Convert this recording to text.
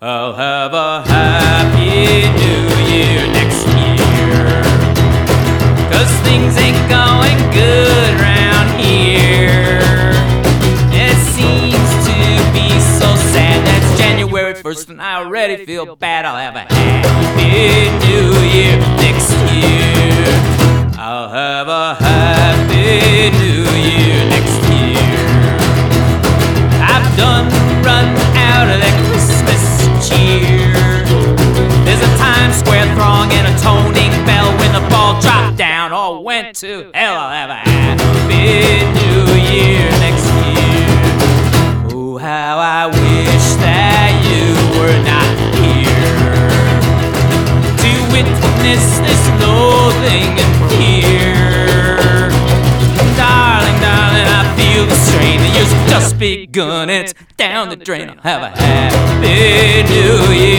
I'll have a happy new year next year, 'cause things ain't going good around here. It seems to be so sad that it's January 1st and I already feel bad. I'll have a happy new year next year. I'll have a happy new year next year. I've done run out of that Christmas cheer. There's a Times Square throng and a toning bell when the ball dropped down or went to hell. I'll have a happy new year next year. Oh, how I wish that you were not here to witness this loathing and fear. Darling, darling, I feel the strain. The year's just begun, it's down the drain. I'll have a happy new year.